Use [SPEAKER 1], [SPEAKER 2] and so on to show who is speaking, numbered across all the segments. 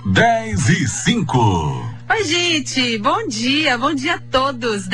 [SPEAKER 1] 10:05.
[SPEAKER 2] Oi, gente, bom dia a todos.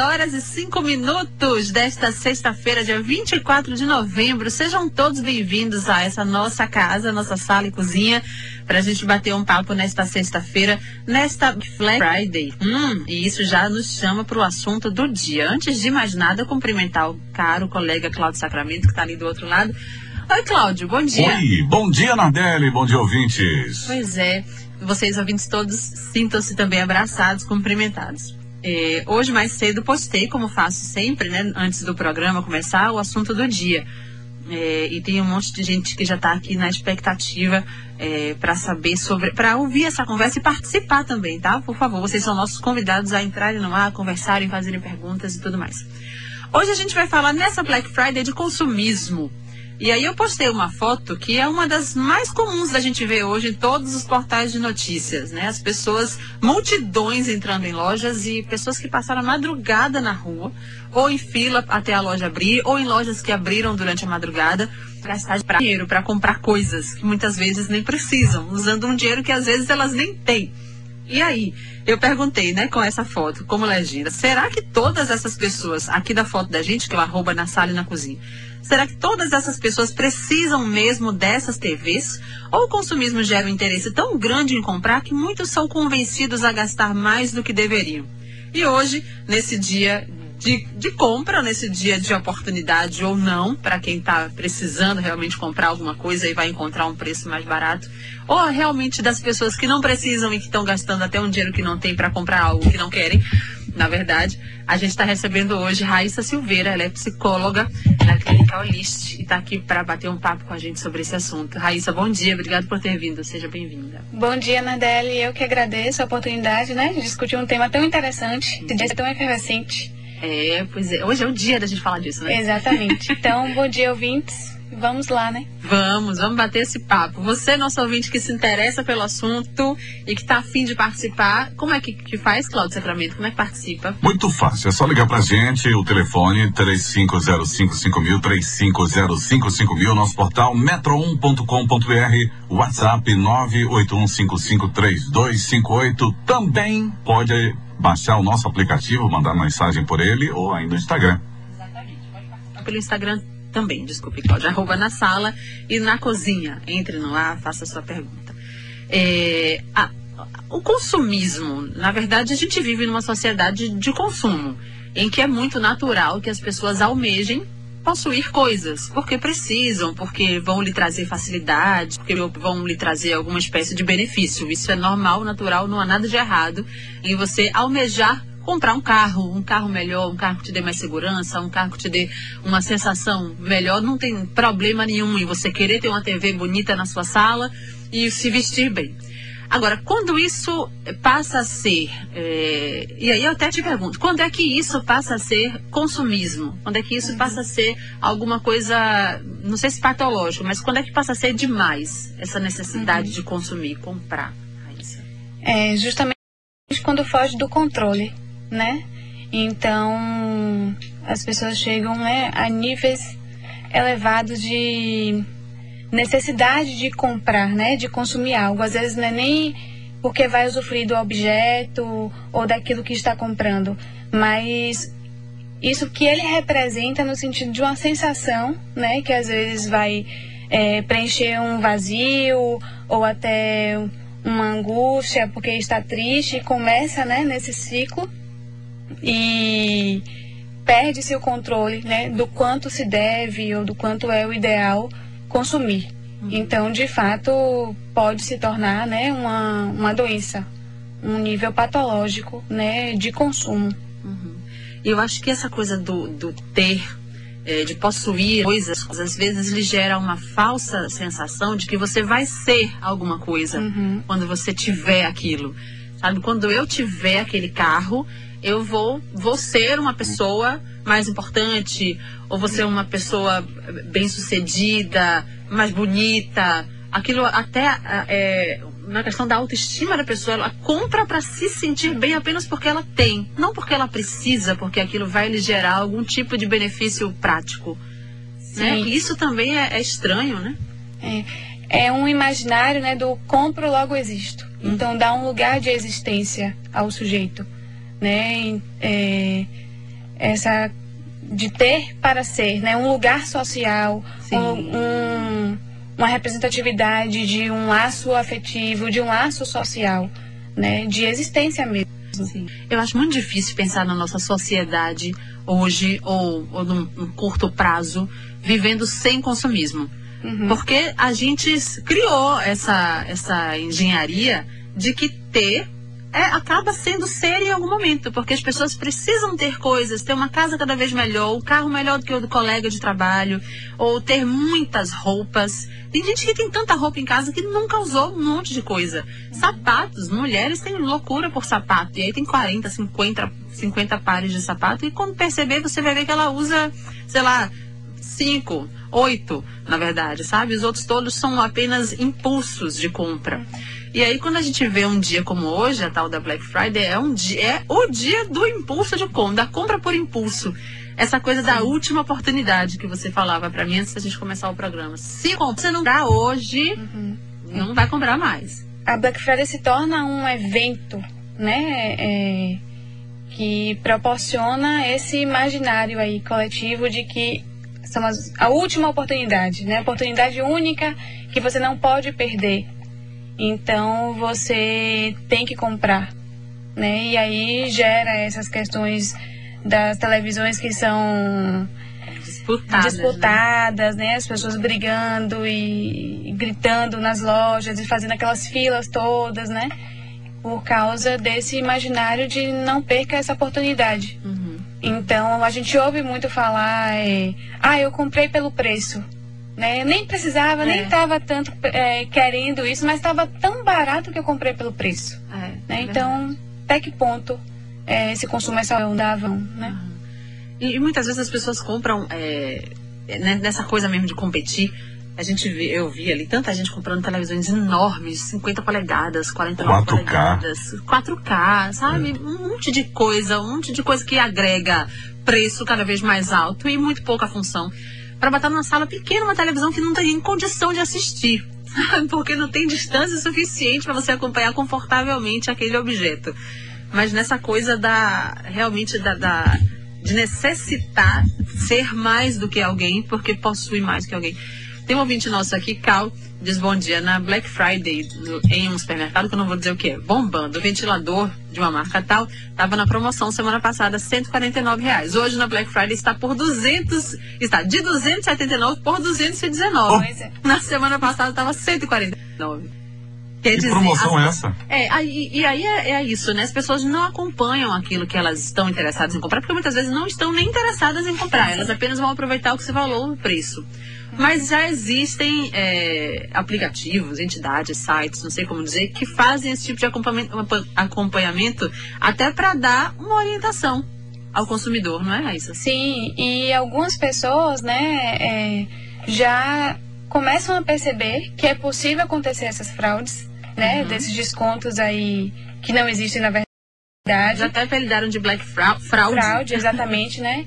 [SPEAKER 2] 10h05 desta sexta-feira, dia 24 de novembro. Sejam todos bem-vindos a essa nossa casa, nossa sala e cozinha, para a gente bater um papo nesta sexta-feira, nesta Black Friday. E isso já nos chama para o assunto do dia. Antes de mais nada, cumprimentar o caro colega Cláudio Sacramento, que está ali do outro lado. Oi, Cláudio, bom dia.
[SPEAKER 1] Oi, bom dia, Nardelli, bom dia, ouvintes.
[SPEAKER 2] Pois é. Vocês, ouvintes todos, sintam-se também abraçados, cumprimentados. Hoje, mais cedo, postei, como faço sempre, né, antes do programa começar, o assunto do dia. E tem um monte de gente que já está aqui na expectativa para saber sobre, para ouvir essa conversa e participar também, tá? Por favor, vocês são nossos convidados a entrarem no ar, conversarem, fazerem perguntas e tudo mais. Hoje a gente vai falar nessa Black Friday de consumismo. E aí eu postei uma foto que é uma das mais comuns da gente ver hoje em todos os portais de notícias, né? As pessoas, multidões entrando em lojas e pessoas que passaram a madrugada na rua, ou em fila até a loja abrir, ou em lojas que abriram durante a madrugada, para gastar dinheiro, para comprar coisas que muitas vezes nem precisam, usando um dinheiro que às vezes elas nem têm. E aí, eu perguntei, né, com essa foto, como legenda, será que todas essas pessoas, aqui da foto da gente, que é o arroba na sala e na cozinha, será que todas essas pessoas precisam mesmo dessas TVs? Ou o consumismo gera um interesse tão grande em comprar que muitos são convencidos a gastar mais do que deveriam? E hoje, nesse dia de compra, nesse dia de oportunidade ou não, para quem está precisando realmente comprar alguma coisa e vai encontrar um preço mais barato, ou realmente das pessoas que não precisam e que estão gastando até um dinheiro que não tem para comprar algo que não querem, na verdade, a gente está recebendo hoje Raíssa Silveira, ela é psicóloga na Clínica Holist e está aqui para bater um papo com a gente sobre esse assunto. Raíssa, bom dia, obrigada por ter vindo, seja bem-vinda.
[SPEAKER 3] Bom dia, Nardelli, eu que agradeço a oportunidade, né, de discutir um tema tão interessante, de dia tão efervescente.
[SPEAKER 2] Pois é, hoje é o dia da gente falar disso, né?
[SPEAKER 3] Exatamente, então, bom dia, ouvintes. Vamos lá, né?
[SPEAKER 2] Vamos bater esse papo. Você, nosso ouvinte que se interessa pelo assunto e que está a fim de participar, como é que faz, Cláudio Sacramento? Como é que participa?
[SPEAKER 1] Muito fácil, é só ligar pra gente, o telefone 35055000, 35055000, nosso portal metro1.com.br, WhatsApp 981553258, também pode baixar o nosso aplicativo, mandar mensagem por ele ou aí no Instagram.
[SPEAKER 2] Exatamente, pode participar pelo Instagram também, desculpe, Cláudia, arroba na sala e na cozinha. Entre no ar, faça a sua pergunta. O consumismo, na verdade, a gente vive numa sociedade de consumo, em que é muito natural que as pessoas almejem possuir coisas, porque precisam, porque vão lhe trazer facilidade, porque vão lhe trazer alguma espécie de benefício. Isso é normal, natural, não há nada de errado em você almejar comprar um carro melhor, um carro que te dê mais segurança, um carro que te dê uma sensação melhor. Não tem problema nenhum em você querer ter uma TV bonita na sua sala e se vestir bem. Agora, quando isso passa a ser, e aí eu até te pergunto, quando é que isso passa a ser consumismo? Quando é que isso passa a ser alguma coisa, não sei se patológico, mas quando é que passa a ser demais essa necessidade de consumir, comprar?
[SPEAKER 3] Justamente quando foge do controle, né? Então, as pessoas chegam, né, a níveis elevados de necessidade de comprar, né, de consumir algo. Às vezes não é nem porque vai usufruir do objeto ou daquilo que está comprando, mas isso que ele representa no sentido de uma sensação, né, que às vezes vai preencher um vazio ou até uma angústia porque está triste e começa, né, nesse ciclo e perde-se o controle, né, do quanto se deve ou do quanto é o ideal consumir. Então, de fato, pode se tornar, né, uma doença, um nível patológico, né, de consumo.
[SPEAKER 2] Eu acho que essa coisa do ter, de possuir coisas, às vezes lhe gera uma falsa sensação de que você vai ser alguma coisa quando você tiver aquilo. Sabe, quando eu tiver aquele carro, eu vou ser uma pessoa mais importante, ou vou ser uma pessoa bem-sucedida, mais bonita. Aquilo até na questão da autoestima da pessoa, ela compra para se sentir bem apenas porque ela tem, não porque ela precisa, porque aquilo vai lhe gerar algum tipo de benefício prático. Né? E isso também é estranho, né?
[SPEAKER 3] é um imaginário, né, do compro logo existo. Então dá um lugar de existência ao sujeito, né? Essa de ter para ser, né, um lugar social, uma representatividade de um laço afetivo, de um laço social, né, de existência mesmo.
[SPEAKER 2] Sim. Eu acho muito difícil pensar na nossa sociedade hoje ou num curto prazo vivendo sem consumismo. Porque a gente criou essa engenharia de que ter acaba sendo ser em algum momento, porque as pessoas precisam ter coisas, ter uma casa cada vez melhor, um carro melhor do que o do colega de trabalho, ou ter muitas roupas. Tem gente que tem tanta roupa em casa que nunca usou um monte de coisa. Sapatos, mulheres têm loucura por sapato, e aí tem 40, 50 pares de sapato, e quando perceber, você vai ver que ela usa, sei lá, 5, 8, na verdade, sabe? Os outros todos são apenas impulsos de compra. E aí, quando a gente vê um dia como hoje, a tal da Black Friday, é o dia do impulso de compra, da compra por impulso. Essa coisa da última oportunidade que você falava pra mim antes da gente começar o programa. Se você não comprar hoje, não vai comprar mais.
[SPEAKER 3] A Black Friday se torna um evento, né, que proporciona esse imaginário aí coletivo de que são a última oportunidade, né, oportunidade única que você não pode perder. Então você tem que comprar, né? E aí gera essas questões das televisões que são disputadas, né? As pessoas brigando e gritando nas lojas e fazendo aquelas filas todas, né? Por causa desse imaginário de não perca essa oportunidade. Então a gente ouve muito falar, eu comprei pelo preço. Né? Eu nem precisava, nem estava tanto querendo isso, mas estava tão barato que eu comprei pelo preço. Né? Então, até que ponto esse consumo é saudável, né?
[SPEAKER 2] E muitas vezes as pessoas compram nessa coisa mesmo de competir. Eu vi ali tanta gente comprando televisões enormes, 50 polegadas, 49 polegadas, 4K, sabe? Um monte de coisa que agrega preço cada vez mais alto e muito pouca função. Para botar numa sala pequena, uma televisão que não tem nem condição de assistir, porque não tem distância suficiente para você acompanhar confortavelmente aquele objeto. Mas nessa coisa de necessitar ser mais do que alguém, porque possui mais do que alguém. Tem um ouvinte nosso aqui, Cal, diz bom dia. Na Black Friday, em um supermercado, que eu não vou dizer o que é, bombando, o ventilador de uma marca tal, estava na promoção semana passada, R$149. Hoje na Black Friday está de 279 por 219. Na semana passada estava 149. Quer dizer,
[SPEAKER 1] promoção é essa?
[SPEAKER 2] Aí é isso, né? As pessoas não acompanham aquilo que elas estão interessadas em comprar, porque muitas vezes não estão nem interessadas em comprar, elas apenas vão aproveitar o que você falou, o preço. Mas já existem aplicativos, entidades, sites, não sei como dizer, que fazem esse tipo de acompanhamento até para dar uma orientação ao consumidor, não é, Raíssa?
[SPEAKER 3] Sim, e algumas pessoas, né, já começam a perceber que é possível acontecer essas fraudes, né, desses descontos aí que não existem na verdade.
[SPEAKER 2] Já até apelidaram de Black Fraude.
[SPEAKER 3] Fraude, exatamente, né?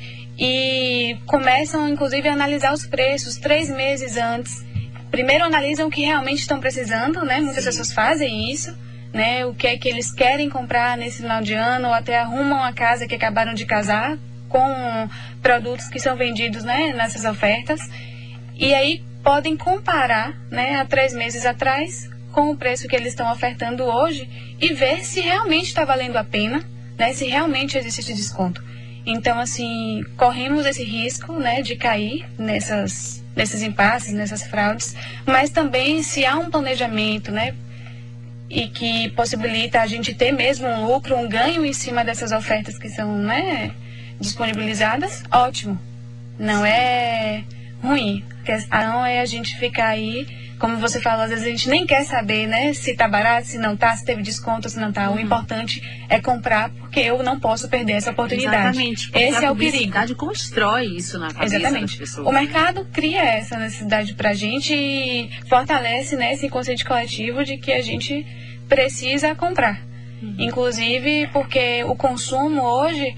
[SPEAKER 3] E começam, inclusive, a analisar os preços 3 meses antes. Primeiro analisam o que realmente estão precisando, né? Muitas pessoas fazem isso, né? O que é que eles querem comprar nesse final de ano, ou até arrumam a casa que acabaram de casar com produtos que são vendidos, né, nessas ofertas. E aí podem comparar, né, há 3 meses atrás com o preço que eles estão ofertando hoje e ver se realmente está valendo a pena, né? Se realmente existe esse desconto. Então, assim, corremos esse risco, né, de cair nesses impasses, nessas fraudes, mas também se há um planejamento, né, e que possibilita a gente ter mesmo um lucro, um ganho em cima dessas ofertas que são, né, disponibilizadas, ótimo. Não é ruim. A questão é a gente ficar aí, como você falou, às vezes a gente nem quer saber, né, se tá barato, se não tá, se teve desconto, se não tá. O importante é comprar, porque eu não posso perder essa oportunidade.
[SPEAKER 2] Exatamente.
[SPEAKER 3] Esse é o perigo.
[SPEAKER 2] A publicidade constrói isso na cabeça das pessoas.
[SPEAKER 3] O mercado cria essa necessidade pra gente e fortalece, né, esse inconsciente coletivo de que a gente precisa comprar. Inclusive porque o consumo hoje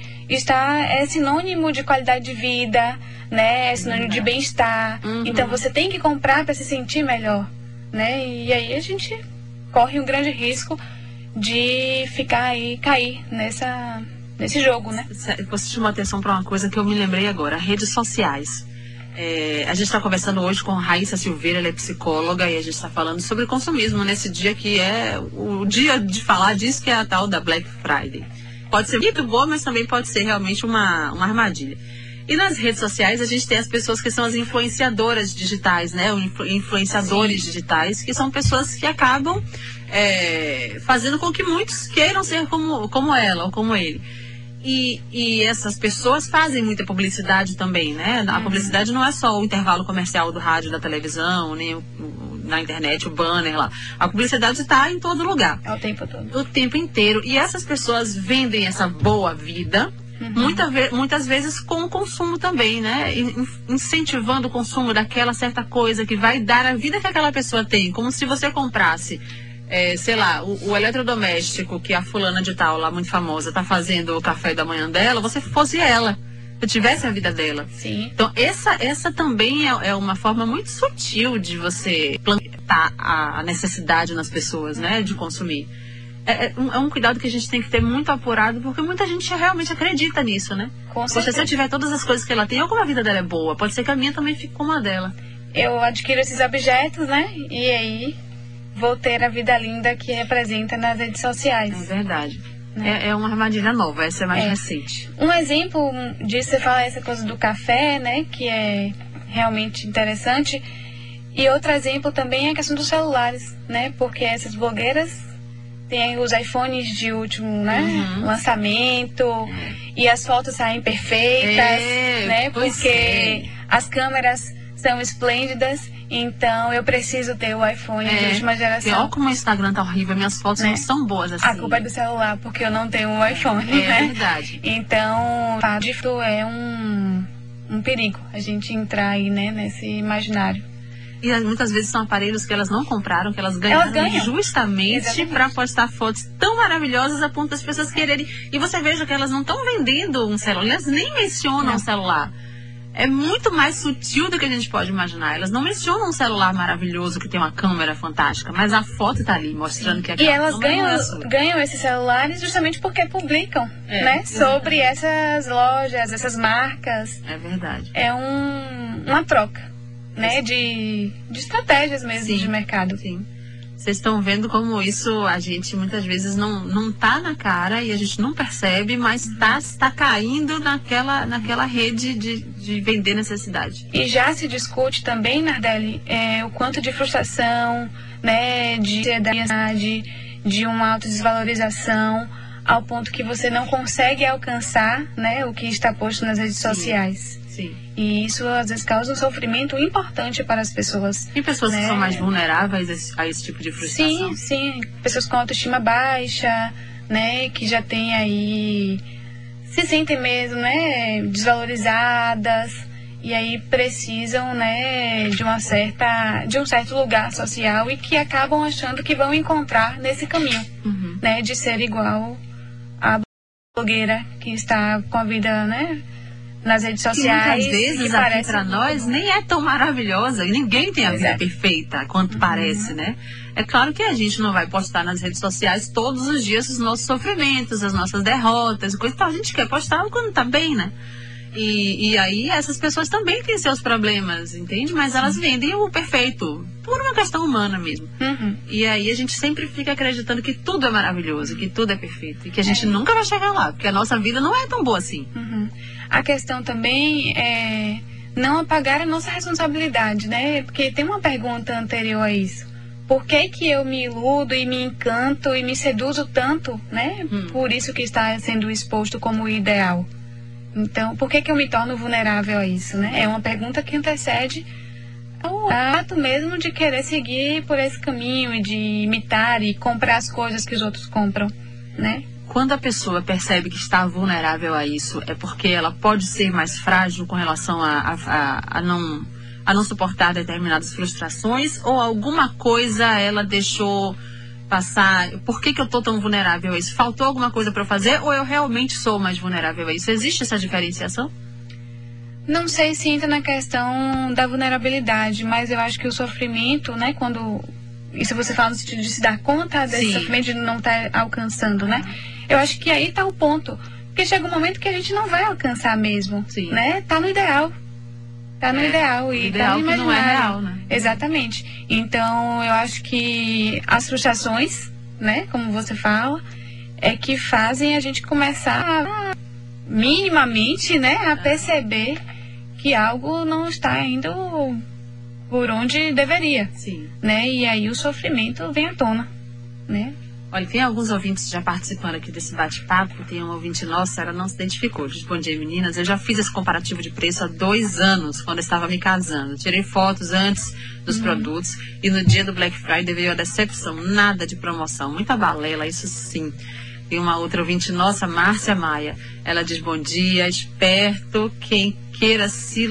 [SPEAKER 3] é sinônimo de qualidade de vida, né? É sinônimo de bem-estar. Então você tem que comprar para se sentir melhor, né? E aí a gente corre um grande risco de ficar aí, cair nesse jogo, né?
[SPEAKER 2] Você chamou a atenção para uma coisa que eu me lembrei agora, redes sociais. A gente está conversando hoje com Raíssa Silveira, ela é psicóloga, e a gente está falando sobre consumismo nesse dia que é o dia de falar disso, que é a tal da Black Friday. Pode ser muito boa, mas também pode ser realmente uma armadilha. E nas redes sociais a gente tem as pessoas que são as influenciadoras digitais, né? Influenciadores digitais, que são pessoas que acabam fazendo com que muitos queiram ser como ela ou como ele. E essas pessoas fazem muita publicidade também, né? A publicidade não é só o intervalo comercial do rádio, da televisão, nem na internet, o banner lá. A publicidade está em todo lugar.
[SPEAKER 3] É o tempo todo.
[SPEAKER 2] O tempo inteiro. E essas pessoas vendem essa boa vida, muitas vezes com o consumo também, né? Incentivando o consumo daquela certa coisa que vai dar a vida que aquela pessoa tem. Como se você comprasse... sei lá, o eletrodoméstico que a fulana de tal, lá muito famosa, tá fazendo o café da manhã dela, você fosse ela, se tivesse a vida dela.
[SPEAKER 3] Sim.
[SPEAKER 2] Então, essa também é uma forma muito sutil de você plantar a necessidade nas pessoas, né, de consumir. É um cuidado que a gente tem que ter muito apurado, porque muita gente realmente acredita nisso, né?
[SPEAKER 3] Com certeza.
[SPEAKER 2] Se eu tiver todas as coisas que ela tem, ou como a vida dela é boa, pode ser que a minha também fique como a dela.
[SPEAKER 3] Eu adquiro esses objetos, né, e aí... vou ter a vida linda que representa nas redes sociais.
[SPEAKER 2] É verdade. É uma armadilha nova, essa é mais recente.
[SPEAKER 3] Um exemplo disso, você fala essa coisa do café, né, que é realmente interessante. E outro exemplo também é a questão dos celulares, né, porque essas blogueiras têm os iPhones de último, né, lançamento, e as fotos saem perfeitas, né, porque as câmeras são esplêndidas. Então, eu preciso ter o iPhone de última geração.
[SPEAKER 2] Olha como o Instagram tá horrível, minhas fotos não são boas assim.
[SPEAKER 3] A culpa é do celular, porque eu não tenho um iPhone, né?
[SPEAKER 2] É verdade.
[SPEAKER 3] Então, de fato, é um perigo a gente entrar aí, né, nesse imaginário.
[SPEAKER 2] E muitas vezes são aparelhos que elas não compraram, que elas ganharam justamente para postar fotos tão maravilhosas a ponto das pessoas quererem. E você veja que elas não estão vendendo um celular, elas nem mencionam um celular. É muito mais sutil do que a gente pode imaginar. Elas não mencionam um celular maravilhoso que tem uma câmera fantástica, mas a foto tá ali mostrando que
[SPEAKER 3] e elas ganham esses celulares justamente porque publicam, né, sobre essas lojas, essas marcas.
[SPEAKER 2] É verdade.
[SPEAKER 3] É uma troca, né, de estratégias mesmo de mercado.
[SPEAKER 2] Sim. Vocês estão vendo como isso a gente muitas vezes não tá na cara e a gente não percebe, mas está caindo naquela rede de vender necessidade.
[SPEAKER 3] E já se discute também, Nardelli, o quanto de frustração, né, de ansiedade, de uma autodesvalorização, ao ponto que você não consegue alcançar, né, o que está posto nas redes sociais.
[SPEAKER 2] Sim.
[SPEAKER 3] E isso às vezes causa um sofrimento importante para as pessoas.
[SPEAKER 2] E pessoas que são mais vulneráveis a esse tipo de frustração?
[SPEAKER 3] Sim. Pessoas com autoestima baixa, né, que já têm aí, se sentem mesmo, né, desvalorizadas, e aí precisam, né, de um certo lugar social e que acabam achando que vão encontrar nesse caminho, né, de ser igual a blogueira que está com a vida, né, nas redes sociais.
[SPEAKER 2] E muitas vezes aqui pra nós nem é tão maravilhosa. E ninguém tem a vida perfeita quanto parece, né? É claro que a gente não vai postar nas redes sociais todos os dias os nossos sofrimentos, as nossas derrotas e coisa e tal. A gente quer postar quando tá bem, né? E aí essas pessoas também têm seus problemas, entende? Mas elas vendem o perfeito, por uma questão humana mesmo. E aí a gente sempre fica acreditando que tudo é maravilhoso, que tudo é perfeito. E que a gente nunca vai chegar lá, porque a nossa vida não é tão boa assim.
[SPEAKER 3] A questão também é não apagar a nossa responsabilidade, né? Porque tem uma pergunta anterior a isso. Por que que eu me iludo e me encanto e me seduzo tanto, né? Por isso que está sendo exposto como ideal. Então, por que que eu me torno vulnerável a isso, né? É uma pergunta que antecede o ato mesmo de querer seguir por esse caminho e de imitar e comprar as coisas que os outros compram, né?
[SPEAKER 2] Quando a pessoa percebe que está vulnerável a isso, é porque ela pode ser mais frágil com relação a não suportar determinadas frustrações, ou alguma coisa ela deixou passar? Por que eu estou tão vulnerável a isso? Faltou alguma coisa para eu fazer, ou eu realmente sou mais vulnerável a isso? Existe essa diferenciação?
[SPEAKER 3] Não sei se entra na questão da vulnerabilidade, mas eu acho que o sofrimento, né, quando Isso você fala no sentido de se dar conta desse
[SPEAKER 2] Sim.
[SPEAKER 3] sofrimento de não estar alcançando, né? Eu acho que aí tá o ponto. Porque chega um momento que a gente não vai alcançar mesmo,
[SPEAKER 2] Sim.
[SPEAKER 3] né? Tá no ideal. Tá no ideal e
[SPEAKER 2] ideal
[SPEAKER 3] tá no
[SPEAKER 2] que não é
[SPEAKER 3] imaginário.
[SPEAKER 2] real, né?
[SPEAKER 3] Exatamente. Então, eu acho que as frustrações, né, como você fala, é que fazem a gente começar minimamente, né, a perceber que algo não está indo por onde deveria,
[SPEAKER 2] Sim.
[SPEAKER 3] né? E aí o sofrimento vem à tona, né?
[SPEAKER 2] Olha, tem alguns ouvintes já participando aqui desse bate-papo. Tem um ouvinte nossa, ela não se identificou. Diz: bom dia, meninas. Eu já fiz esse comparativo de preço há 2 anos, quando eu estava me casando. Tirei fotos antes dos produtos e no dia do Black Friday veio a decepção. Nada de promoção, muita balela, isso sim. Tem uma outra ouvinte nossa, Márcia Maia. Ela diz: bom dia, esperto quem queira se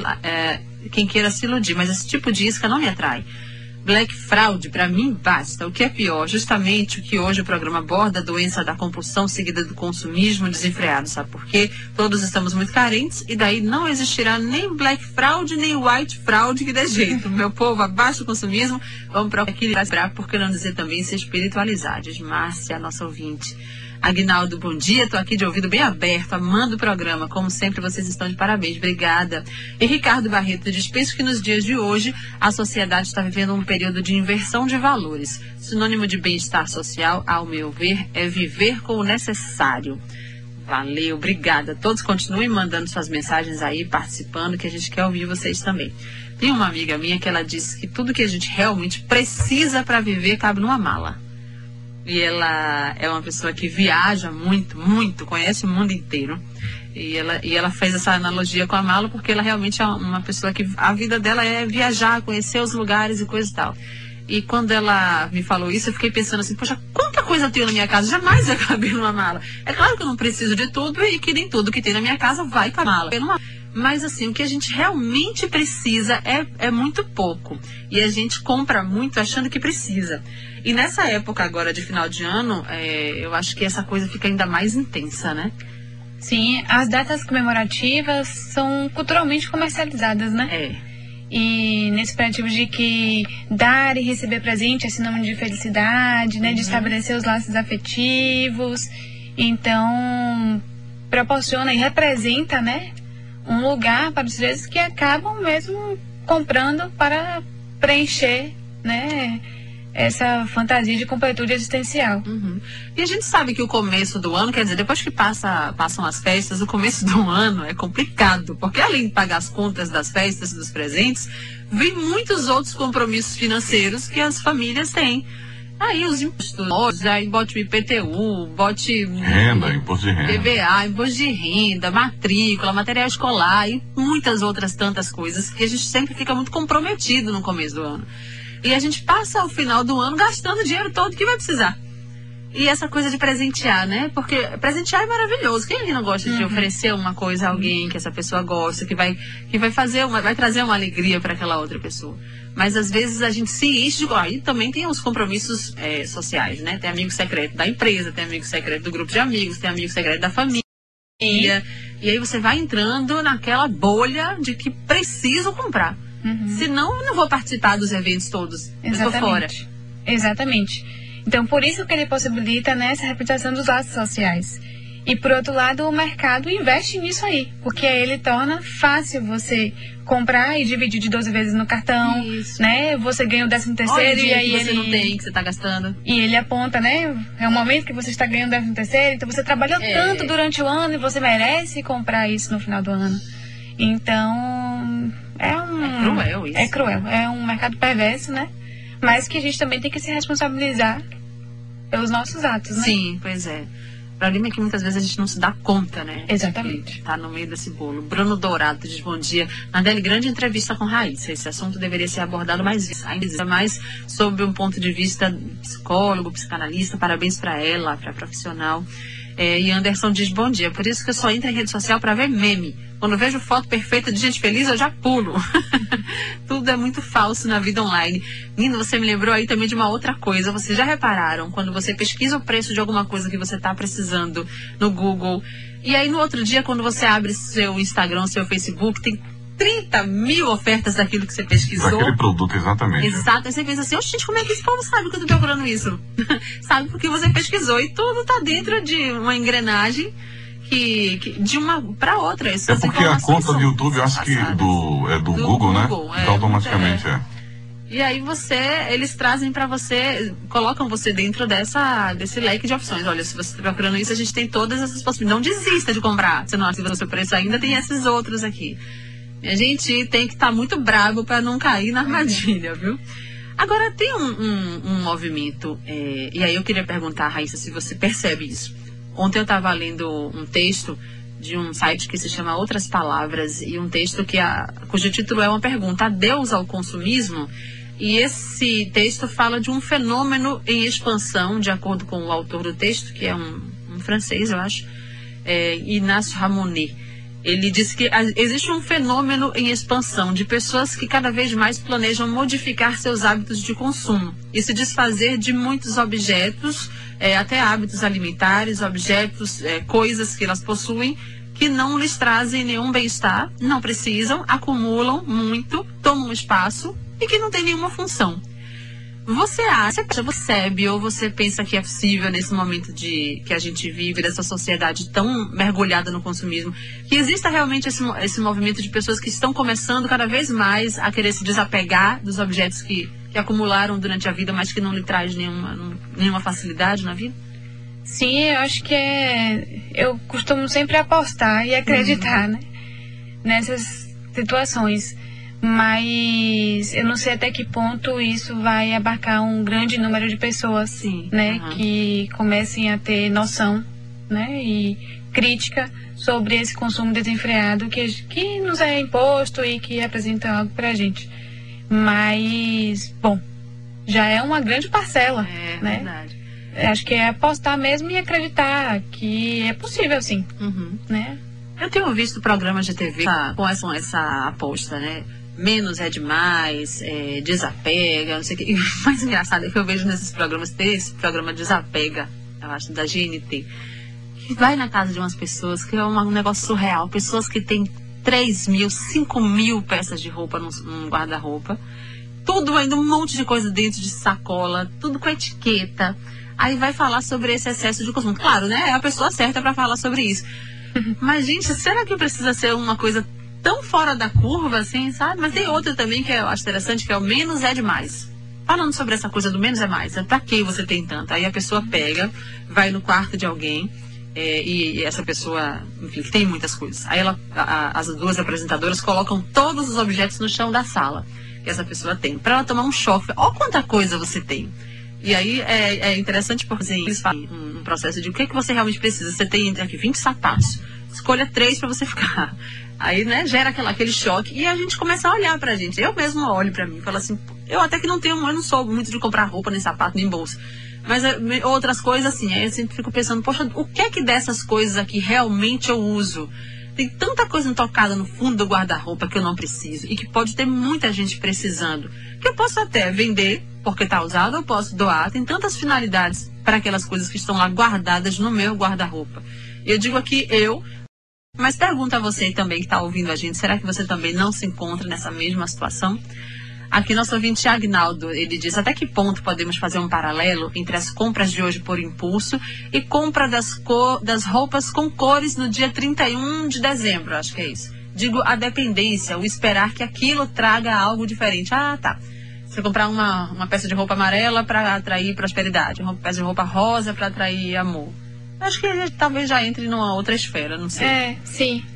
[SPEAKER 2] iludir, mas esse tipo de isca não me atrai. Black Fraud, para mim, basta. O que é pior, justamente o que hoje o programa aborda, a doença da compulsão seguida do consumismo desenfreado, sabe por quê? Todos estamos muito carentes e daí não existirá nem Black Fraud, nem White Fraud que dê jeito. Meu povo, abaixo o consumismo, vamos para equilibrar, por que não dizer também se espiritualizar, diz Márcia, nossa ouvinte. Aguinaldo, bom dia, tô aqui de ouvido bem aberto, amando o programa, como sempre vocês estão de parabéns, obrigada. E Ricardo Barreto diz: penso que nos dias de hoje a sociedade está vivendo um período de inversão de valores. Sinônimo de bem-estar social, ao meu ver, é viver com o necessário. Valeu, obrigada. Todos continuem mandando suas mensagens aí, participando, que a gente quer ouvir vocês também. Tem uma amiga minha que ela disse que tudo que a gente realmente precisa para viver cabe numa mala. E ela é uma pessoa que viaja muito, muito, conhece o mundo inteiro. E ela fez essa analogia com a mala porque ela realmente é uma pessoa que a vida dela é viajar, conhecer os lugares e coisa e tal. E quando ela me falou isso, eu fiquei pensando assim: poxa, quanta coisa eu tenho na minha casa, jamais vai caber numa mala. É claro que eu não preciso de tudo e que nem tudo que tem na minha casa vai caber numa mala. Mas assim, o que a gente realmente precisa é muito pouco. E a gente compra muito achando que precisa. E nessa época agora de final de ano, eu acho que essa coisa fica ainda mais intensa, né?
[SPEAKER 3] Sim, as datas comemorativas são culturalmente comercializadas, né?
[SPEAKER 2] É.
[SPEAKER 3] E nesse imperativo de que dar e receber presente é sinônimo de felicidade, né? De estabelecer os laços afetivos. Então, proporciona e representa, né? Um lugar para os vezes que acabam mesmo comprando para preencher, né? Essa fantasia de completude existencial.
[SPEAKER 2] E a gente sabe que o começo do ano, quer dizer, depois que passam as festas, o começo do ano é complicado, porque além de pagar as contas das festas e dos presentes, vem muitos outros compromissos financeiros que as famílias têm. Aí os impostos, aí bote o IPTU, bote
[SPEAKER 1] Renda, imposto de renda.
[SPEAKER 2] PVA, imposto de renda, matrícula, material escolar e muitas outras tantas coisas que a gente sempre fica muito comprometido no começo do ano. E a gente passa o final do ano gastando o dinheiro todo que vai precisar. E essa coisa de presentear, né? Porque presentear é maravilhoso. Quem não gosta de oferecer uma coisa a alguém que essa pessoa gosta, que vai trazer uma alegria para aquela outra pessoa. Mas às vezes a gente se enche de... Aí também tem os compromissos sociais, né? Tem amigo secreto da empresa, tem amigo secreto do grupo de amigos, tem amigo secreto da família. E aí você vai entrando naquela bolha de que preciso comprar. Senão eu não vou participar dos eventos todos. Eu tô fora.
[SPEAKER 3] Exatamente. Então, por isso que ele possibilita, né, essa reputação dos laços sociais. E, por outro lado, o mercado investe nisso aí. Porque ele torna fácil você comprar e dividir de 12 vezes no cartão.
[SPEAKER 2] Isso.
[SPEAKER 3] Né? Você ganha o 13º e aí
[SPEAKER 2] que você não tem, que você está gastando.
[SPEAKER 3] E ele aponta, né? É o momento que você está ganhando o 13º. Então, você trabalhou tanto durante o ano e você merece comprar isso no final do ano. Então, é
[SPEAKER 2] cruel isso.
[SPEAKER 3] É cruel. É um mercado perverso, né? Mas que a gente também tem que se responsabilizar pelos nossos atos, né?
[SPEAKER 2] Sim, pois é. O problema é que muitas vezes a gente não se dá conta, né?
[SPEAKER 3] Exatamente.
[SPEAKER 2] Tá no meio desse bolo. Bruno Dourado diz: bom dia. Nadele, grande entrevista com Raíssa. Esse assunto deveria ser abordado ainda mais sob um ponto de vista psicólogo, psicanalista. Parabéns para ela, para profissional. E Anderson diz: bom dia. Por isso que eu só entro em rede social para ver meme. Quando vejo foto perfeita de gente feliz, eu já pulo. Tudo é muito falso na vida online. Nina, você me lembrou aí também de uma outra coisa. Vocês já repararam, quando você pesquisa o preço de alguma coisa que você está precisando no Google, e aí no outro dia, quando você abre seu Instagram, seu Facebook, tem 30 mil ofertas daquilo que você pesquisou.
[SPEAKER 1] Daquele produto, exatamente.
[SPEAKER 2] Exato. Aí você pensa assim, gente, como é que esse povo sabe que eu tô procurando isso? Sabe porque você pesquisou e tudo tá dentro de uma engrenagem que de uma para outra.
[SPEAKER 1] É porque a conta do YouTube, eu acho que do Google, né? Então, automaticamente
[SPEAKER 2] E aí eles trazem para você, colocam você dentro desse leque de opções. Olha, se você está procurando isso, a gente tem todas essas possibilidades. Não desista de comprar. Se não ativa o seu preço ainda, tem esses outros aqui. A gente tem que estar muito bravo para não cair na armadilha, viu? Agora, tem um movimento, e aí eu queria perguntar, Raíssa, se você percebe isso. Ontem eu estava lendo um texto de um site que se chama Outras Palavras, e um texto cujo título é uma pergunta: adeus ao consumismo? E esse texto fala de um fenômeno em expansão, de acordo com o autor do texto, que é um francês, eu acho, Inácio Ramonet. Ele disse que existe um fenômeno em expansão de pessoas que cada vez mais planejam modificar seus hábitos de consumo e se desfazer de muitos objetos, até hábitos alimentares, objetos, coisas que elas possuem, que não lhes trazem nenhum bem-estar, não precisam, acumulam muito, tomam espaço e que não tem nenhuma função. Você percebe ou você pensa que é possível nesse momento que a gente vive, dessa sociedade tão mergulhada no consumismo, que exista realmente esse movimento de pessoas que estão começando cada vez mais a querer se desapegar dos objetos que acumularam durante a vida, mas que não lhe traz nenhuma facilidade na vida?
[SPEAKER 3] Sim, eu acho que eu costumo sempre apostar e acreditar, né, nessas situações. Mas eu não sei até que ponto isso vai abarcar um grande número de pessoas,
[SPEAKER 2] sim,
[SPEAKER 3] né, que comecem a ter noção, né, e crítica sobre esse consumo desenfreado que nos é imposto e que representa algo pra gente. Mas, bom, já é uma grande parcela, né?
[SPEAKER 2] Verdade.
[SPEAKER 3] Acho que é apostar mesmo e acreditar que é possível, sim, né?
[SPEAKER 2] Eu tenho visto programas de TV com essa aposta, né? Menos é demais, desapega, não sei o que. E o mais engraçado é que eu vejo nesses programas, tem esse programa Desapega, eu acho, da GNT, que vai na casa de umas pessoas, que é um negócio surreal, pessoas que têm 3 mil, 5 mil peças de roupa num guarda-roupa, tudo ainda, um monte de coisa dentro de sacola, tudo com etiqueta. Aí vai falar sobre esse excesso de consumo. Claro, né? É a pessoa certa para falar sobre isso. Mas, gente, será que precisa ser uma coisa tão fora da curva, assim, sabe? Mas tem outra também que eu acho interessante, que é o menos é demais. Falando sobre essa coisa do menos é mais, pra que você tem tanto? Aí a pessoa pega, vai no quarto de alguém, e essa pessoa, enfim, tem muitas coisas. Aí as duas apresentadoras colocam todos os objetos no chão da sala que essa pessoa tem, pra ela tomar um choque. Olha quanta coisa você tem. E aí é interessante porque eles fazem um processo de o que você realmente precisa. Você tem aqui 20 sapatos, escolha 3 para você ficar. Aí, né, gera aquele choque e a gente começa a olhar pra gente. Eu mesmo olho pra mim e falo assim, eu até que eu não sou muito de comprar roupa, nem sapato, nem bolsa. Mas outras coisas assim, aí eu sempre fico pensando, poxa, o que é que dessas coisas aqui realmente eu uso? Tem tanta coisa intocada no fundo do guarda-roupa que eu não preciso e que pode ter muita gente precisando, que eu posso até vender porque está usado, eu posso doar. Tem tantas finalidades para aquelas coisas que estão lá guardadas no meu guarda-roupa. Eu digo aqui mas pergunto a você também que está ouvindo a gente, será que você também não se encontra nessa mesma situação? Aqui nosso ouvinte Agnaldo, ele diz, até que ponto podemos fazer um paralelo entre as compras de hoje por impulso e compra das roupas com cores no dia 31 de dezembro, acho que é isso. Digo, a dependência, o esperar que aquilo traga algo diferente. Ah, tá. Você comprar uma peça de roupa amarela para atrair prosperidade, uma peça de roupa rosa para atrair amor. Acho que ele talvez já entre numa outra esfera, não sei.
[SPEAKER 3] Sim.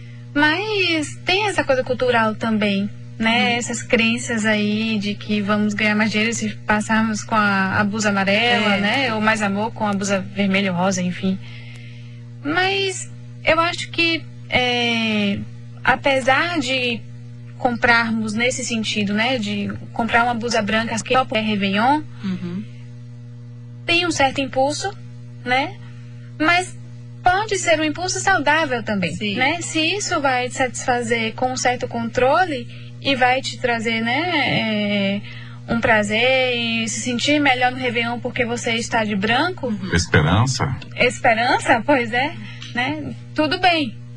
[SPEAKER 3] Mas tem essa coisa cultural também, né? Essas crenças aí de que vamos ganhar mais dinheiro se passarmos com a blusa amarela, né? Ou mais amor com a blusa vermelha ou rosa, enfim. Mas eu acho que apesar de comprarmos nesse sentido, né? De comprar uma blusa branca que é Réveillon, tem um certo impulso, né? Mas pode ser um impulso saudável também, né? Se isso vai te satisfazer com um certo controle e vai te trazer, né, um prazer e se sentir melhor no Réveillon porque você está de branco.
[SPEAKER 1] Esperança,
[SPEAKER 3] pois é, né? Tudo bem.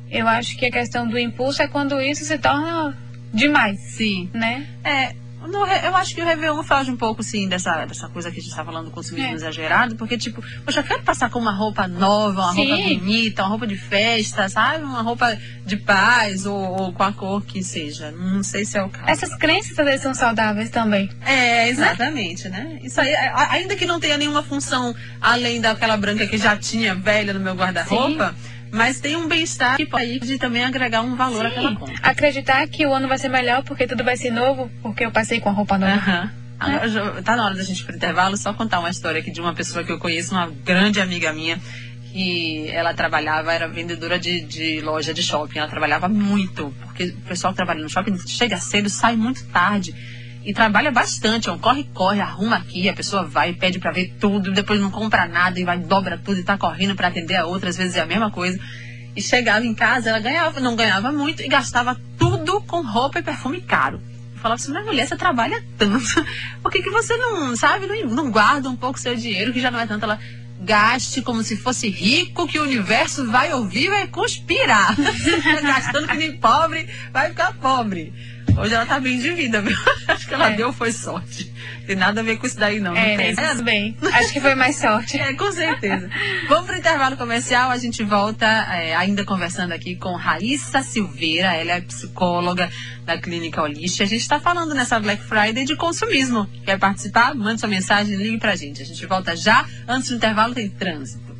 [SPEAKER 3] Eu acho que a questão do impulso é quando isso se torna demais.
[SPEAKER 2] Sim.
[SPEAKER 3] Né?
[SPEAKER 2] Eu acho que o Réveillon foge um pouco, sim, dessa coisa que a gente está falando do consumismo exagerado, porque, tipo, poxa, eu quero passar com uma roupa nova, uma roupa bonita, uma roupa de festa, sabe? Uma roupa de paz, ou com a cor que seja. Não sei se é o caso.
[SPEAKER 3] Essas crenças talvez são saudáveis também.
[SPEAKER 2] Exatamente, né? Isso aí, ainda que não tenha nenhuma função além daquela branca que já tinha velha no meu guarda-roupa, mas tem um bem-estar que pode também agregar um valor àquela compra.
[SPEAKER 3] Acreditar que o ano vai ser melhor porque tudo vai ser novo, porque eu passei com a roupa nova.
[SPEAKER 2] Tá na hora da gente ir pro intervalo, só contar uma história aqui de uma pessoa que eu conheço, uma grande amiga minha, que ela era vendedora de loja de shopping. Ela trabalhava muito, porque o pessoal que trabalha no shopping chega cedo, sai muito tarde. E trabalha bastante, corre, arruma aqui, a pessoa vai, pede pra ver tudo, depois não compra nada e vai, dobra tudo e tá correndo pra atender a outra, às vezes é a mesma coisa. E chegava em casa, ela não ganhava muito e gastava tudo com roupa e perfume caro. Eu falava assim, minha mulher, você trabalha tanto, por que você não, sabe, não guarda um pouco seu dinheiro, que já não é tanto, ela gaste como se fosse rico, que o universo vai ouvir e vai conspirar. Gastando que nem pobre, vai ficar pobre. Hoje ela tá bem de vida, viu? Acho que ela deu foi sorte. Tem nada a ver com isso daí, não.
[SPEAKER 3] Tudo bem. Acho que foi mais sorte.
[SPEAKER 2] Com certeza. Vamos pro intervalo comercial, a gente volta ainda conversando aqui com Raíssa Silveira, ela é psicóloga da Clínica Olist. A gente tá falando nessa Black Friday de consumismo. Quer participar? Mande sua mensagem, ligue pra gente. A gente volta já. Antes do intervalo tem trânsito.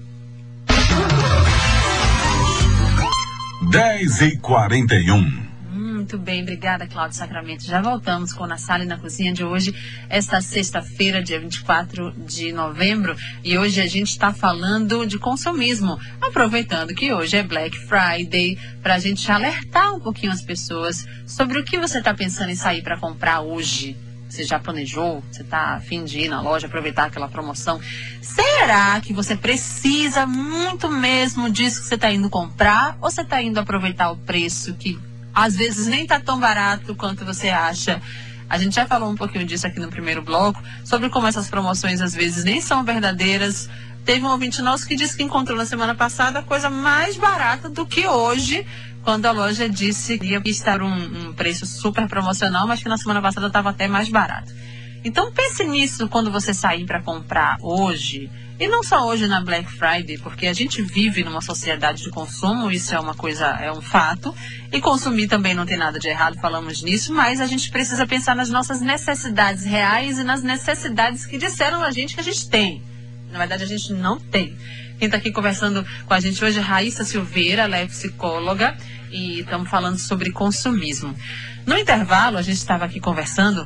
[SPEAKER 1] 10h41.
[SPEAKER 2] Muito bem, obrigada, Cláudio Sacramento. Já voltamos com Na Sala e na Cozinha de hoje, esta sexta-feira, dia 24 de novembro. E hoje a gente está falando de consumismo, aproveitando que hoje é Black Friday, para a gente alertar um pouquinho as pessoas sobre o que você está pensando em sair para comprar hoje. Você já planejou? Você está a fim de ir na loja, aproveitar aquela promoção? Será que você precisa muito mesmo disso que você está indo comprar? Ou você está indo aproveitar o preço que às vezes nem tá tão barato quanto você acha? A gente já falou um pouquinho disso aqui no primeiro bloco, sobre como essas promoções às vezes nem são verdadeiras. Teve um ouvinte nosso que disse que encontrou na semana passada a coisa mais barata do que hoje, quando a loja disse que ia estar um preço super promocional, mas que na semana passada estava até mais barato. Então pense nisso quando você sair para comprar hoje. E não só hoje na Black Friday, porque a gente vive numa sociedade de consumo, isso é um fato. E consumir também não tem nada de errado, falamos nisso, mas a gente precisa pensar nas nossas necessidades reais e nas necessidades que disseram a gente que a gente tem. Na verdade, a gente não tem. Quem está aqui conversando com a gente hoje é Raíssa Silveira, ela é psicóloga e estamos falando sobre consumismo. No intervalo, a gente estava aqui conversando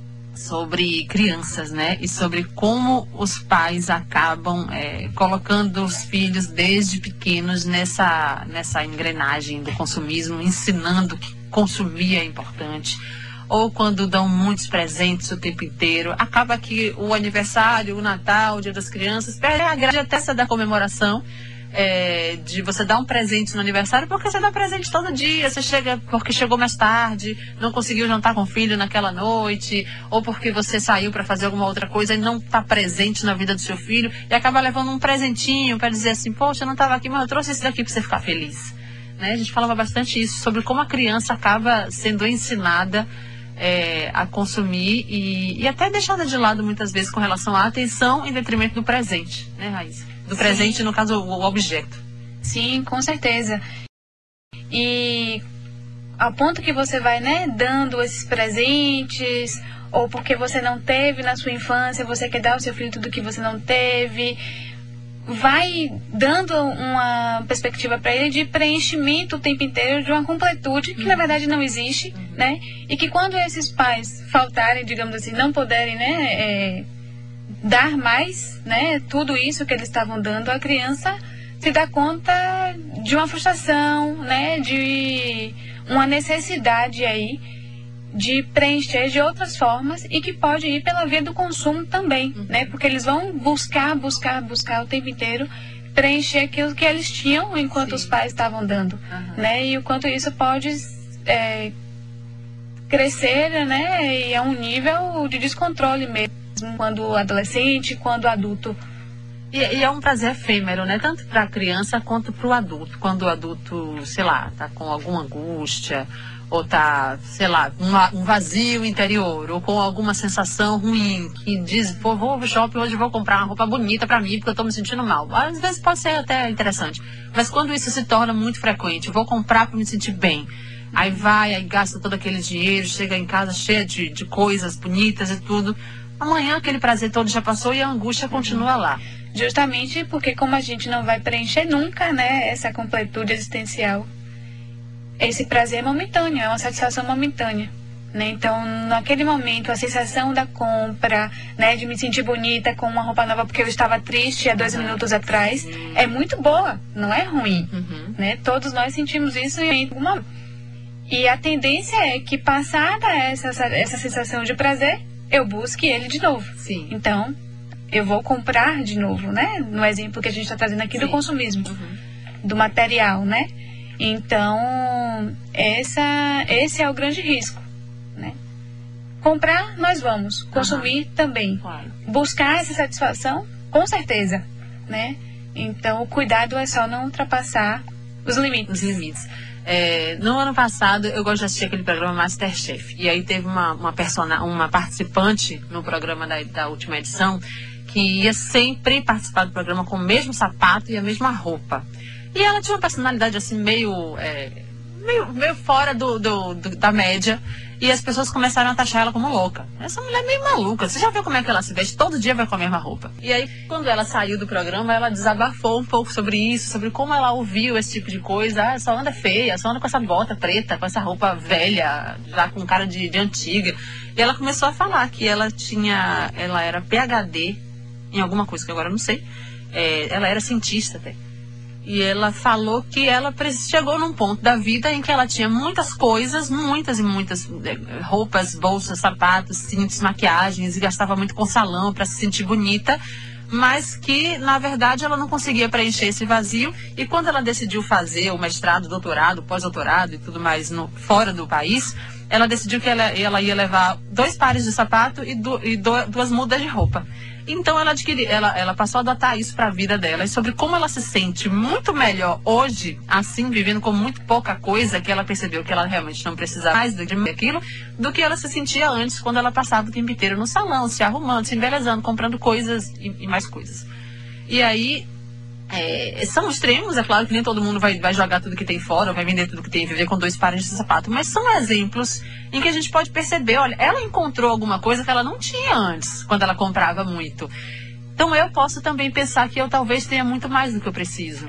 [SPEAKER 2] sobre crianças, né? E sobre como os pais acabam colocando os filhos desde pequenos nessa engrenagem do consumismo, ensinando que consumir é importante. Ou quando dão muitos presentes o tempo inteiro, acaba que o aniversário, o Natal, o Dia das Crianças, perde a graça até essa da comemoração. De você dar um presente no aniversário, porque você dá presente todo dia, você chega porque chegou mais tarde, não conseguiu jantar com o filho naquela noite, ou porque você saiu para fazer alguma outra coisa e não está presente na vida do seu filho, e acaba levando um presentinho para dizer assim, poxa, eu não estava aqui, mas eu trouxe esse daqui para você ficar feliz, né? A gente falava bastante isso, sobre como a criança acaba sendo ensinada a consumir e até deixada de lado muitas vezes com relação à atenção em detrimento do presente, né, Raíssa? Do presente, no caso, o objeto.
[SPEAKER 3] Sim, com certeza. E ao ponto que você vai, né, dando esses presentes, ou porque você não teve na sua infância, você quer dar ao seu filho tudo que você não teve, vai dando uma perspectiva para ele de preenchimento o tempo inteiro, de uma completude que na verdade não existe, né? E que quando esses pais faltarem, digamos assim, não puderem, né, dar mais, né, tudo isso que eles estavam dando, a criança se dá conta de uma frustração, né, de uma necessidade aí de preencher de outras formas e que pode ir pela via do consumo também, né, porque eles vão buscar o tempo inteiro preencher aquilo que eles tinham enquanto os pais estavam dando, né, e o quanto isso pode crescer, né, e a um nível de descontrole mesmo, quando adolescente, quando adulto,
[SPEAKER 2] E é um prazer efêmero, né? Tanto para a criança quanto para o adulto. Quando o adulto, sei lá, tá com alguma angústia, ou tá, sei lá, um vazio interior, ou com alguma sensação ruim, que diz, pô, vou ao shopping hoje, vou comprar uma roupa bonita para mim, porque eu tô me sentindo mal. Às vezes pode ser até interessante. Mas quando isso se torna muito frequente, vou comprar para me sentir bem. Aí vai, aí gasta todo aquele dinheiro, chega em casa cheia de coisas bonitas e tudo. Amanhã aquele prazer todo já passou e a angústia continua lá.
[SPEAKER 3] Justamente porque como a gente não vai preencher nunca, né, essa completude existencial, esse prazer é momentâneo, é uma satisfação momentânea, né? Então, naquele momento, a sensação da compra, né, de me sentir bonita com uma roupa nova porque eu estava triste há 2 minutos atrás, é muito boa, não é ruim, né? Todos nós sentimos isso em algum momento. E a tendência é que, passada essa sensação de prazer, eu busque ele de novo.
[SPEAKER 2] Sim.
[SPEAKER 3] Então, eu vou comprar de novo, né? No exemplo que a gente está trazendo aqui do consumismo, do material, né? Então, esse é o grande risco, né? Comprar, nós vamos. Consumir também.
[SPEAKER 2] Claro.
[SPEAKER 3] Buscar essa satisfação, com certeza, né? Então, o cuidado é só não ultrapassar os limites.
[SPEAKER 2] Os limites. No ano passado, eu gosto de assistir aquele programa Masterchef. E aí teve uma participante no programa da última edição que ia sempre participar do programa com o mesmo sapato e a mesma roupa. E ela tinha uma personalidade assim meio fora da média. E as pessoas começaram a taxar ela como louca. Essa mulher é meio maluca. Você já viu como é que ela se veste? Todo dia vai com a mesma roupa. E aí, quando ela saiu do programa, ela desabafou um pouco sobre isso, sobre como ela ouviu esse tipo de coisa. Ah, só anda feia, só anda com essa bota preta, com essa roupa velha, já com cara de antiga. E ela começou a falar que ela era PhD em alguma coisa que agora eu não sei. Ela era cientista até. E ela falou que ela chegou num ponto da vida em que ela tinha muitas coisas, muitas e muitas roupas, bolsas, sapatos, cintos, maquiagens, e gastava muito com salão para se sentir bonita, mas que, na verdade, ela não conseguia preencher esse vazio. E quando ela decidiu fazer o mestrado, doutorado, pós-doutorado e tudo mais fora do país, ela decidiu que ela ia levar 2 pares de sapato e 2 mudas de roupa. Então ela passou a adotar isso para a vida dela, e sobre como ela se sente muito melhor hoje, assim, vivendo com muito pouca coisa, que ela percebeu que ela realmente não precisava mais daquilo, do que ela se sentia antes, quando ela passava o tempo inteiro no salão, se arrumando, se embelezando, comprando coisas e mais coisas. E aí, são extremos, é claro que nem todo mundo vai jogar tudo que tem fora, vai vender tudo que tem, viver com 2 pares de sapato, mas são exemplos em que a gente pode perceber, olha, ela encontrou alguma coisa que ela não tinha antes, quando ela comprava muito. Então eu posso também pensar que eu talvez tenha muito mais do que eu preciso.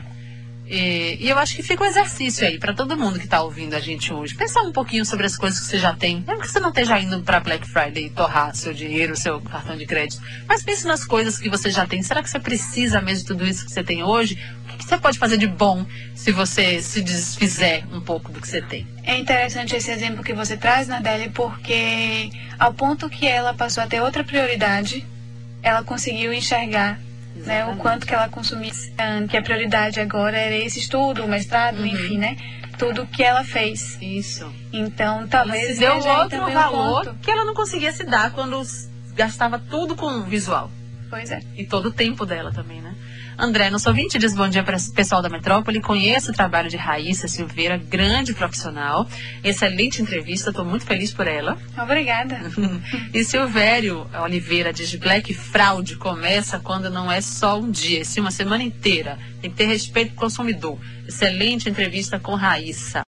[SPEAKER 2] E eu acho que fica um exercício aí para todo mundo que está ouvindo a gente hoje. Pensar um pouquinho sobre as coisas que você já tem. Mesmo que você não esteja indo para Black Friday e torrar seu dinheiro, seu cartão de crédito. Mas pense nas coisas que você já tem. Será que você precisa mesmo de tudo isso que você tem hoje? O que você pode fazer de bom se você se desfizer um pouco do que você tem?
[SPEAKER 3] É interessante esse exemplo que você traz, Nadélia, porque ao ponto que ela passou a ter outra prioridade, ela conseguiu enxergar, né, o quanto que ela consumia, que a prioridade agora era esse estudo, o mestrado, enfim, né? Tudo que ela fez.
[SPEAKER 2] Isso.
[SPEAKER 3] Então, talvez
[SPEAKER 2] deu outro valor que ela não conseguia se dar quando gastava tudo com o visual.
[SPEAKER 3] Pois é.
[SPEAKER 2] E todo o tempo dela também, né? André, nosso ouvinte diz bom dia para o pessoal da Metrópole. Conheço o trabalho de Raíssa Silveira, grande profissional. Excelente entrevista, estou muito feliz por ela.
[SPEAKER 3] Obrigada.
[SPEAKER 2] E Silvério Oliveira diz: Black Fraud começa quando não é só um dia, sim uma semana inteira. Tem que ter respeito pro consumidor. Excelente entrevista com Raíssa.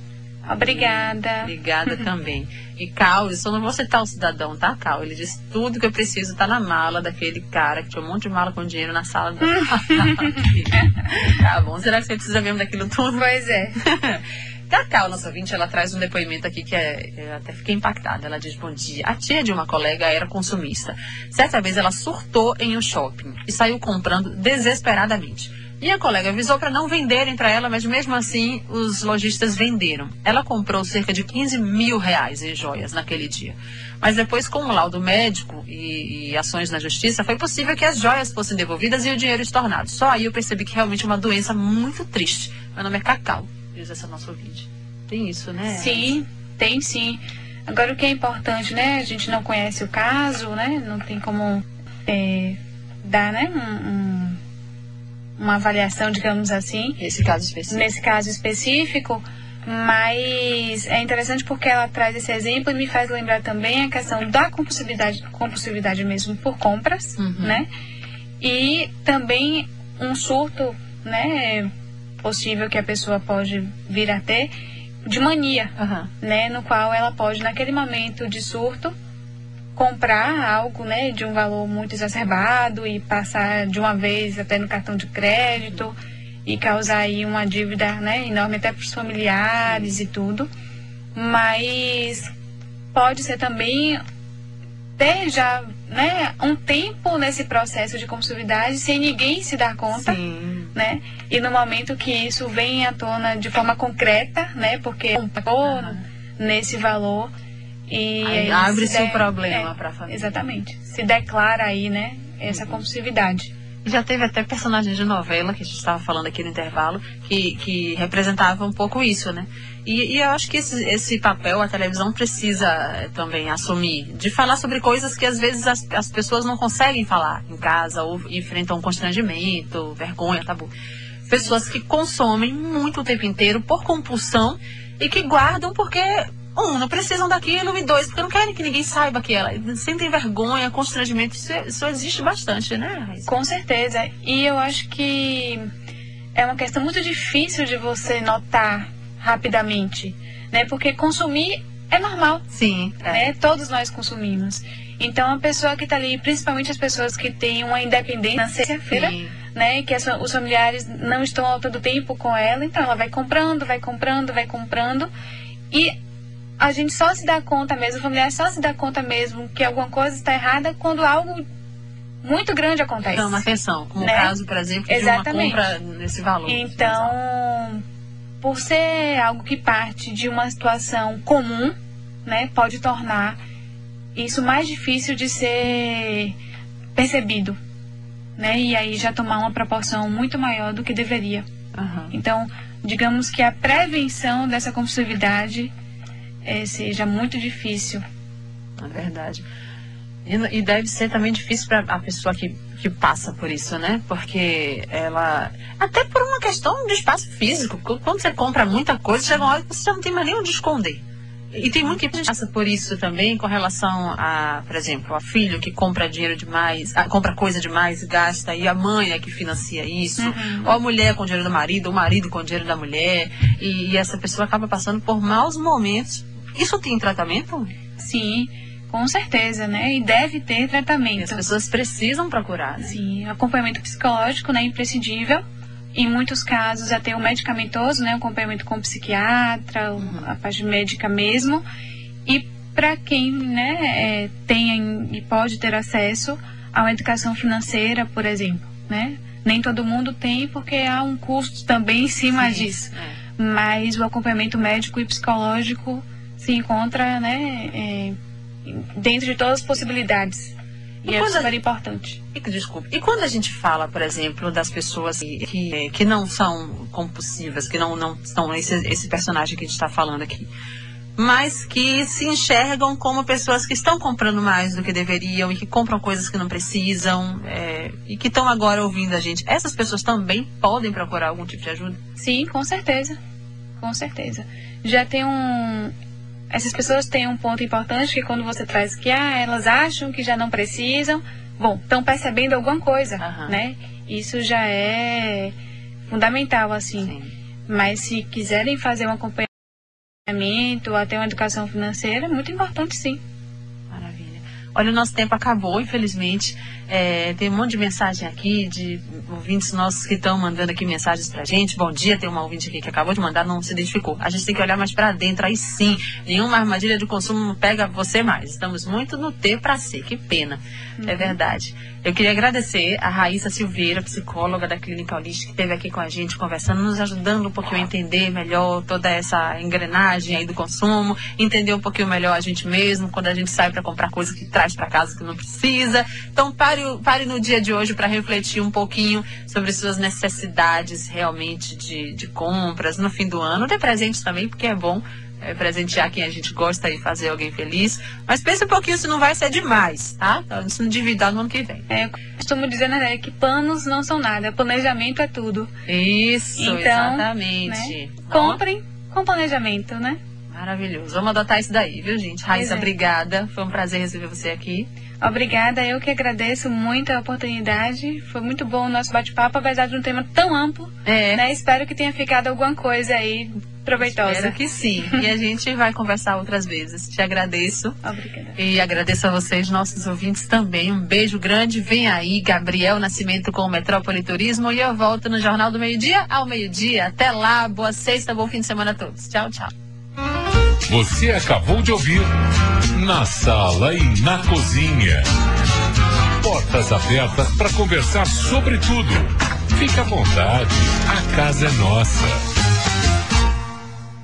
[SPEAKER 3] Obrigada.
[SPEAKER 2] Obrigada também. E Cal, eu só não vou citar o cidadão, tá, Cal? Ele diz: tudo que eu preciso tá na mala daquele cara que tinha um monte de mala com dinheiro na sala. Tá bom, será que você precisa mesmo daquilo tudo?
[SPEAKER 3] Pois é.
[SPEAKER 2] Cacau, nossa ouvinte, ela traz um depoimento aqui que eu até fiquei impactada. Ela diz: bom dia. A tia de uma colega era consumista. Certa vez ela surtou em um shopping e saiu comprando desesperadamente. E a colega avisou para não venderem para ela, mas mesmo assim os lojistas venderam. Ela comprou cerca de 15 mil reais em joias naquele dia. Mas depois, com o laudo médico e ações na justiça, foi possível que as joias fossem devolvidas e o dinheiro estornado. Só aí eu percebi que realmente é uma doença muito triste. Meu nome é Cacau, diz essa nossa ouvinte. Tem isso, né?
[SPEAKER 3] Sim, tem sim. Agora o que é importante, né? A gente não conhece o caso, né? Não tem como dar, né? uma avaliação, digamos assim.
[SPEAKER 2] Nesse caso específico.
[SPEAKER 3] Mas é interessante porque ela traz esse exemplo e me faz lembrar também a questão da compulsividade mesmo por compras, né? E também um surto, né, possível que a pessoa pode vir a ter de mania, né? No qual ela pode, naquele momento de surto, comprar algo, né, de um valor muito exacerbado e passar de uma vez até no cartão de crédito e causar aí uma dívida, né, enorme até para os familiares e tudo. Mas pode ser também ter já, né, um tempo nesse processo de compulsividade sem ninguém se dar conta, né? E no momento que isso vem à tona de forma concreta, né, porque comprou nesse valor e
[SPEAKER 2] aí abre-se o problema para a família.
[SPEAKER 3] Exatamente. Se declara aí, né, essa compulsividade.
[SPEAKER 2] Já teve até personagens de novela, que a gente estava falando aqui no intervalo, que representava um pouco isso, né? E eu acho que esse papel a televisão precisa também assumir, de falar sobre coisas que às vezes as pessoas não conseguem falar em casa, ou enfrentam constrangimento, vergonha, tabu. Pessoas que consomem muito o tempo inteiro por compulsão e que guardam porque... não precisam daquilo, e 2, porque não querem que ninguém saiba que ela sentem vergonha, constrangimento, isso existe bastante, né, Raíssa?
[SPEAKER 3] Com certeza, e eu acho que é uma questão muito difícil de você notar rapidamente, né, porque consumir é normal.
[SPEAKER 2] Sim.
[SPEAKER 3] Né? Todos nós consumimos. Então, a pessoa que está ali, principalmente as pessoas que têm uma independência financeira, né, que os familiares não estão ao todo tempo com ela, então ela vai comprando, e a gente só se dá conta mesmo, o familiar só se dá conta mesmo que alguma coisa está errada quando algo muito grande acontece.
[SPEAKER 2] Então, atenção, como
[SPEAKER 3] né?
[SPEAKER 2] o caso, por exemplo, de uma compra nesse valor.
[SPEAKER 3] Então, por ser algo que parte de uma situação comum, né, pode tornar isso mais difícil de ser percebido, né, e aí já tomar uma proporção muito maior do que deveria. Então, digamos que a prevenção dessa compulsividade seja muito difícil.
[SPEAKER 2] É verdade. E deve ser também difícil para a pessoa que passa por isso, né? Porque ela... Até por uma questão de espaço físico. Quando você compra muita coisa, chega uma hora que você já não tem mais nem onde esconder. E tem muita gente que passa por isso também com relação a, por exemplo, a filho que compra dinheiro demais, compra coisa demais e gasta, e a mãe é que financia isso, ou a mulher com o dinheiro do marido, ou o marido com o dinheiro da mulher, e essa pessoa acaba passando por maus momentos. Isso tem tratamento?
[SPEAKER 3] Sim, com certeza, né? E deve ter tratamento. E
[SPEAKER 2] as pessoas precisam procurar, né?
[SPEAKER 3] Sim, acompanhamento psicológico, né, imprescindível. Em muitos casos até o medicamentoso, né, o acompanhamento com o psiquiatra, a parte médica mesmo. E para quem, né, tem e pode ter acesso a uma educação financeira, por exemplo, né? Nem todo mundo tem porque há um custo também em cima disso. Mas o acompanhamento médico e psicológico se encontra, né, dentro de todas as possibilidades. E é super importante.
[SPEAKER 2] Desculpe. E quando a gente fala, por exemplo, das pessoas que não são compulsivas, que não são esse personagem que a gente está falando aqui, mas que se enxergam como pessoas que estão comprando mais do que deveriam e que compram coisas que não precisam, e que estão agora ouvindo a gente, essas pessoas também podem procurar algum tipo de ajuda?
[SPEAKER 3] Sim, com certeza. Com certeza. Já tem essas pessoas têm um ponto importante, que quando você traz que elas acham que já não precisam, estão percebendo alguma coisa, né? Isso já é fundamental, assim.
[SPEAKER 2] Sim.
[SPEAKER 3] Mas se quiserem fazer um acompanhamento ou até uma educação financeira, é muito importante, sim.
[SPEAKER 2] Maravilha. Olha, o nosso tempo acabou, infelizmente. Tem um monte de mensagem aqui de ouvintes nossos que estão mandando aqui mensagens pra gente. Bom dia, tem uma ouvinte aqui que acabou de mandar, não se identificou. A gente tem que olhar mais pra dentro, aí sim, nenhuma armadilha de consumo não pega você mais. Estamos muito no ter pra ser, que pena. É verdade. Eu queria agradecer a Raíssa Silveira, psicóloga da Clínica Holística, que esteve aqui com a gente conversando, nos ajudando um pouquinho a entender melhor toda essa engrenagem aí do consumo, entender um pouquinho melhor a gente mesmo, quando a gente sai para comprar coisa que traz para casa que não precisa. Então pare no dia de hoje para refletir um pouquinho sobre suas necessidades realmente de compras no fim do ano. Dê presente também, porque é bom presentear quem a gente gosta e fazer alguém feliz. Mas pense um pouquinho se não vai ser demais, tá? Então, se não endividar no ano que vem.
[SPEAKER 3] costumo dizer, né, que planos não são nada, planejamento é tudo.
[SPEAKER 2] Isso,
[SPEAKER 3] então,
[SPEAKER 2] exatamente.
[SPEAKER 3] Né, comprem com planejamento, né?
[SPEAKER 2] Maravilhoso. Vamos adotar isso daí, viu, gente? Raíssa, obrigada. Foi um prazer receber você aqui.
[SPEAKER 3] Obrigada, eu que agradeço muito a oportunidade. Foi muito bom o nosso bate-papo, apesar de um tema tão amplo. Né? Espero que tenha ficado alguma coisa aí proveitosa.
[SPEAKER 2] Espero que sim. E a gente vai conversar outras vezes. Te agradeço.
[SPEAKER 3] Obrigada.
[SPEAKER 2] E agradeço a vocês, nossos ouvintes, também. Um beijo grande. Vem aí, Gabriel Nascimento com o Metrópole Turismo. E eu volto no Jornal do Meio-Dia ao meio-dia. Até lá. Boa sexta, bom fim de semana a todos. Tchau, tchau.
[SPEAKER 4] Você acabou de ouvir Na Sala e na Cozinha. Portas abertas para conversar sobre tudo. Fique à vontade, a casa é nossa.